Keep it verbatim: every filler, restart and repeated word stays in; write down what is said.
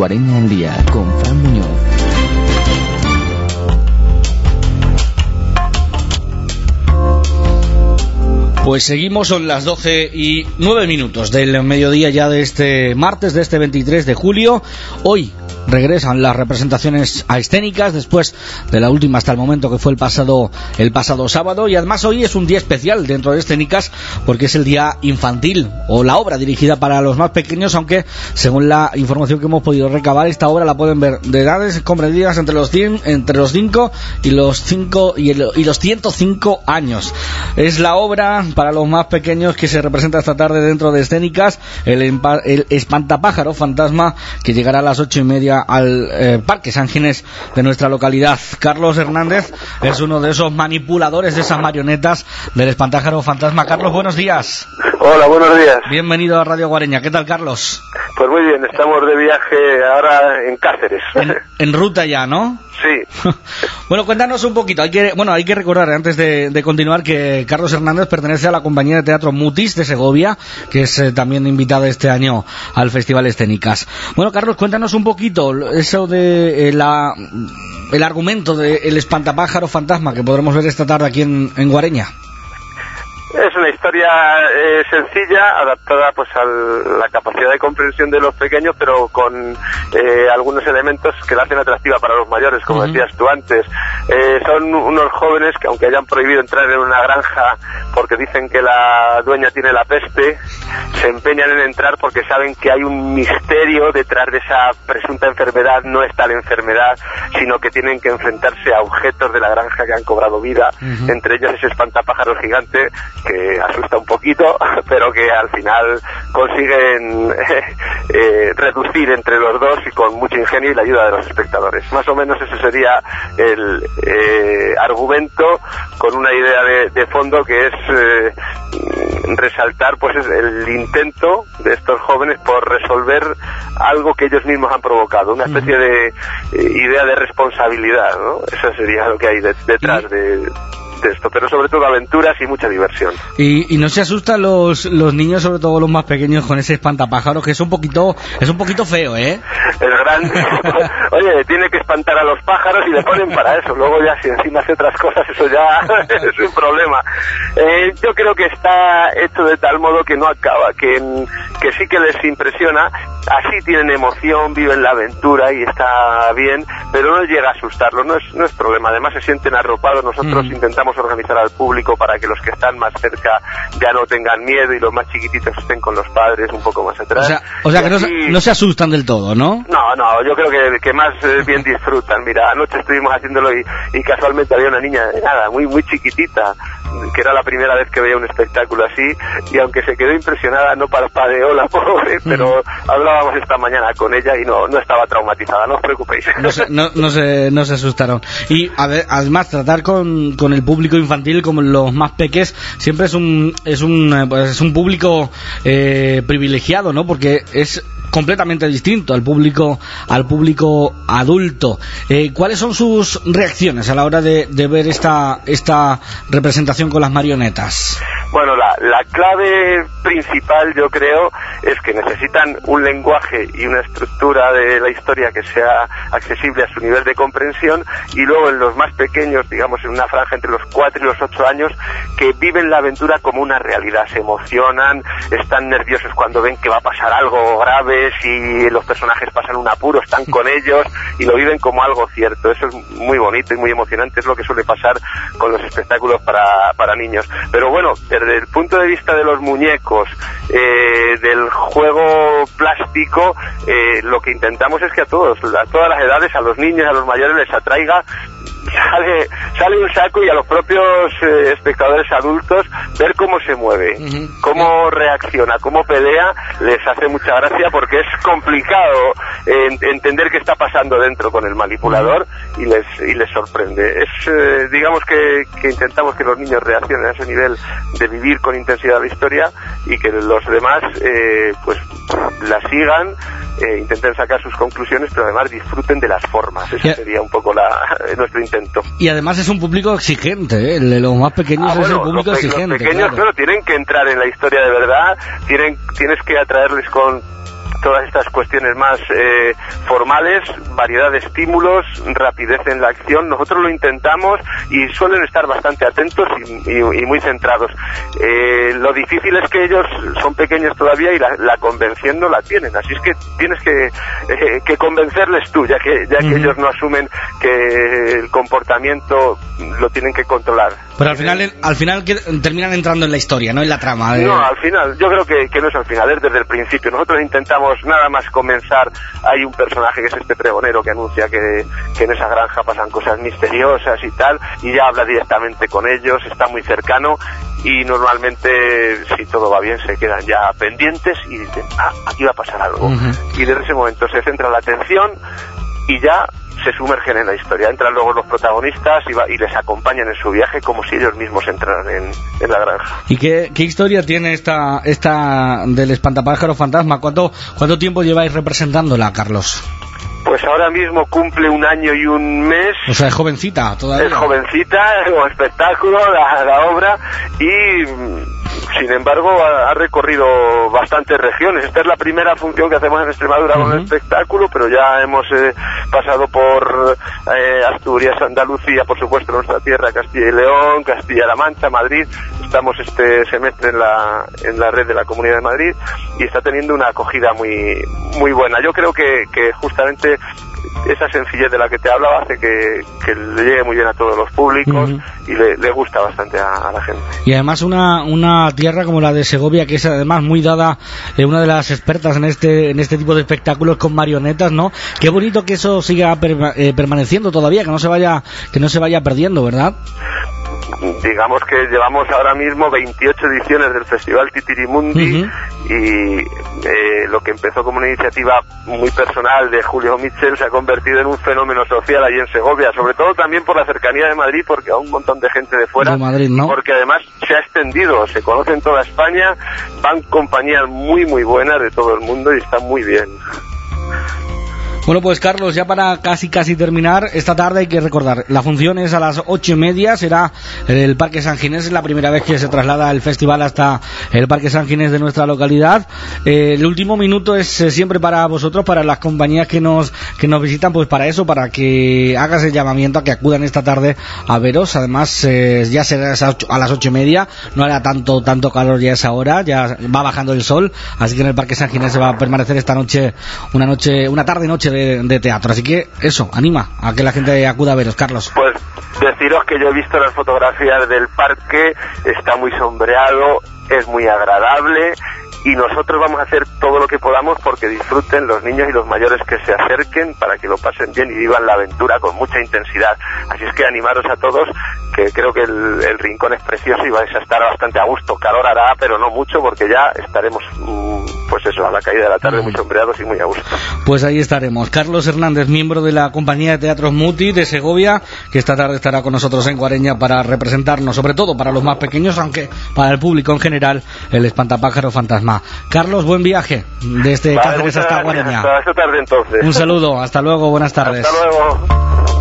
Guareña al día con Fran Muñoz. Pues seguimos, son las doce y nueve minutos del mediodía ya de este martes, de este veintitrés de julio. Hoy regresan las representaciones escénicas después de la última hasta el momento, que fue el pasado el pasado sábado, y además hoy es un día especial dentro de escénicas porque es el día infantil, o la obra dirigida para los más pequeños, aunque según la información que hemos podido recabar, esta obra la pueden ver de edades comprendidas entre los cien, entre los cinco y los cinco y, el, y los ciento cinco años. Es la obra para los más pequeños que se representa esta tarde dentro de escénicas, el, el espantapájaro fantasma, que llegará a las ocho y media al eh, Parque San Ginés de nuestra localidad. Carlos Hernández es uno de esos manipuladores de esas marionetas del espantapájaro fantasma. Carlos, buenos días. Hola, buenos días. Bienvenido a Radio Guareña. ¿Qué tal, Carlos? Pues muy bien, estamos de viaje ahora en Cáceres. En, en ruta ya, ¿no? Sí. Bueno, cuéntanos un poquito. Hay que, bueno, hay que recordar antes de, de continuar que Carlos Hernández pertenece a la compañía de teatro Mutis de Segovia, que es eh, también invitada este año al Festival Escénicas. Bueno, Carlos, cuéntanos un poquito eso de eh, la el argumento del espantapájaro fantasma que podremos ver esta tarde aquí en, en Guareña. Es una historia eh, sencilla, adaptada pues a la capacidad de comprensión de los pequeños, pero con eh, algunos elementos que la hacen atractiva para los mayores, como uh-huh. decías tú antes. Eh, son unos jóvenes que, aunque hayan prohibido entrar en una granja porque dicen que la dueña tiene la peste, se empeñan en entrar porque saben que hay un misterio detrás de esa presunta enfermedad. No es tal enfermedad, sino que tienen que enfrentarse a objetos de la granja que han cobrado vida, uh-huh. entre ellos ese espantapájaros gigante que asusta un poquito, pero que al final consiguen eh, eh, reducir entre los dos, y con mucho ingenio y la ayuda de los espectadores. Más o menos ese sería el eh, argumento, con una idea de, de fondo que es eh, resaltar pues el intento de estos jóvenes por resolver algo que ellos mismos han provocado, una especie de eh, idea de responsabilidad, ¿no? Eso sería lo que hay de, detrás de esto, pero sobre todo aventuras y mucha diversión. Y, y no se asustan los los niños, sobre todo los más pequeños, con ese espantapájaros, que es un poquito es un poquito feo, ¿eh? Es grande. Oye, tiene que espantar a los pájaros y le ponen para eso. Luego ya si encima hace otras cosas, eso ya es un problema. Eh, yo creo que está hecho de tal modo que no acaba, que, que sí que les impresiona. Así tienen emoción, viven la aventura y está bien, pero no llega a asustarlos, no es, no es problema. Además se sienten arropados. Nosotros mm. intentamos organizar al público para que los que están más cerca ya no tengan miedo y los más chiquititos estén con los padres un poco más atrás. O sea, o sea que no, aquí... no se asustan del todo, ¿no? No, no, yo creo que, que más eh, bien disfrutan. Mira, anoche estuvimos haciéndolo y, y casualmente había una niña de nada, muy muy chiquitita, que era la primera vez que veía un espectáculo así, y aunque se quedó impresionada, no parpadeó la pobre, pero mm. hablábamos esta mañana con ella y no no estaba traumatizada, no os preocupéis. No se, no, no se, no se asustaron. Y a ver, además tratar con, con el público infantil como los más peques siempre es un es un pues es un público eh, privilegiado, ¿no? Porque es completamente distinto al público al público adulto. Eh, ¿Cuáles son sus reacciones a la hora de, de ver esta esta representación con las marionetas? Bueno, la, la clave principal, yo creo, es que necesitan un lenguaje y una estructura de la historia que sea accesible a su nivel de comprensión, y luego en los más pequeños, digamos en una franja entre los cuatro y los ocho años, que viven la aventura como una realidad, se emocionan, están nerviosos cuando ven que va a pasar algo grave, si los personajes pasan un apuro, están con ellos y lo viven como algo cierto. Eso es muy bonito y muy emocionante, es lo que suele pasar con los espectáculos para, para niños. Pero bueno, desde el punto de vista de los muñecos, eh, del juego plástico, eh, lo que intentamos es que a todos, a todas las edades, a los niños, a los mayores, les atraiga. Sale, sale un saco, y a los propios eh, espectadores adultos ver cómo se mueve, uh-huh. cómo reacciona, cómo pelea, les hace mucha gracia, porque es complicado eh, entender qué está pasando dentro con el manipulador, uh-huh. y les y les sorprende. Es eh, digamos que, que intentamos que los niños reaccionen a ese nivel de vivir con intensidad la historia, y que los demás eh, pues la sigan, eh, intenten sacar sus conclusiones, pero además disfruten de las formas. Ese yeah. sería un poco la, nuestro intento. Y además es un público exigente, ¿eh? El de los más pequeños ah, bueno, es el público los pe- exigente. Los pequeños, claro. claro, tienen que entrar en la historia de verdad, tienen, tienes que atraerles con todas estas cuestiones más eh, formales, variedad de estímulos, rapidez en la acción. Nosotros lo intentamos y suelen estar bastante atentos y, y, y muy centrados. Eh, lo difícil es que ellos son pequeños todavía y la, la convención no la tienen, así es que tienes que, eh, que convencerles tú, ya que, ya que uh-huh. ellos no asumen que el comportamiento lo tienen que controlar. Pero al final, al final terminan entrando en la historia, no en la trama. De... No, al final, yo creo que, que no es al final, es desde el principio. Nosotros intentamos nada más comenzar, hay un personaje que es este pregonero que anuncia que, que en esa granja pasan cosas misteriosas y tal, y ya habla directamente con ellos, está muy cercano, y normalmente, si todo va bien, se quedan ya pendientes y dicen, ah, aquí va a pasar algo. Uh-huh. Y desde ese momento se centra la atención y ya se sumergen en la historia. Entran luego los protagonistas y, va, y les acompañan en su viaje como si ellos mismos entraran en, en la granja. ¿Y qué, qué historia tiene esta esta del espantapájaros fantasma? ¿Cuánto, ¿Cuánto tiempo lleváis representándola, Carlos? Pues ahora mismo cumple un año y un mes. O sea, es jovencita todavía. Es jovencita, como espectáculo, la, la obra, y sin embargo ha, ha recorrido bastantes regiones. Esta es la primera función que hacemos en Extremadura uh-huh. con el espectáculo, pero ya hemos eh, pasado por eh, Asturias, Andalucía, por supuesto nuestra tierra, Castilla y León, Castilla-La Mancha, Madrid. Estamos este semestre en la en la red de la Comunidad de Madrid y está teniendo una acogida muy muy buena. Yo creo que, que justamente esa sencillez de la que te hablaba hace que, que le llegue muy bien a todos los públicos uh-huh. y le, le gusta bastante a, a la gente. Y además una una tierra como la de Segovia, que es además muy dada, eh, una de las expertas en este en este tipo de espectáculos con marionetas, ¿no? Qué bonito que eso siga per, eh, permaneciendo todavía, que no se vaya que no se vaya perdiendo, ¿verdad? Digamos que llevamos ahora mismo veintiocho ediciones del Festival Titirimundi uh-huh. y eh, lo que empezó como una iniciativa muy personal de Julio Mitchell se ha convertido en un fenómeno social allí en Segovia, sobre todo también por la cercanía de Madrid, porque a un montón de gente de fuera, de Madrid, ¿no? Porque además se ha extendido, se conoce en toda España, van compañías muy muy buenas de todo el mundo y está muy bien. Bueno, pues Carlos, ya para casi casi terminar, esta tarde hay que recordar, la función es a las ocho y media, será en el Parque San Ginés, es la primera vez que se traslada el festival hasta el Parque San Ginés de nuestra localidad. Eh, el último minuto es eh, siempre para vosotros, para las compañías que nos que nos visitan, pues para eso, para que hagas el llamamiento a que acudan esta tarde a veros. Además, eh, ya será a las ocho y media, no hará tanto tanto calor ya a esa hora, ya va bajando el sol, así que en el Parque San Ginés se va a permanecer esta noche, una noche, una tarde noche De, de teatro, así que eso, anima a que la gente acuda a veros, Carlos. Pues deciros que yo he visto las fotografías del parque, está muy sombreado, es muy agradable y nosotros vamos a hacer todo lo que podamos porque disfruten los niños y los mayores que se acerquen para que lo pasen bien y vivan la aventura con mucha intensidad. Así es que animaros a todos, que creo que el, el rincón es precioso y vais a estar bastante a gusto. Calor hará, pero no mucho porque ya estaremos, pues eso, a la caída de la tarde muy sombreados y muy a gusto. Pues ahí estaremos. Carlos Hernández, miembro de la compañía de teatros Muti de Segovia, que esta tarde estará con nosotros en Guareña para representarnos, sobre todo para los más pequeños, aunque para el público en general, el espantapájaro fantasma. Carlos, buen viaje desde vale, Cáceres hasta Guareña. Hasta esta tarde entonces. Un saludo, hasta luego, buenas tardes. Hasta luego.